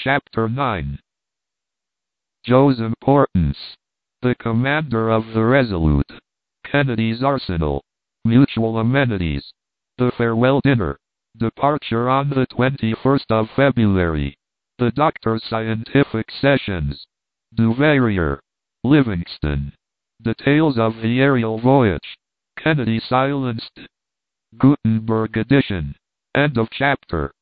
Chapter 9. Joe's importance. The commander of the Resolute. Kennedy's arsenal. Mutual amenities. The farewell dinner. Departure on the 21st of February. The doctor's scientific sessions. Duvalier. Livingston. Details of the aerial voyage. Kennedy silenced. Gutenberg edition. End of chapter.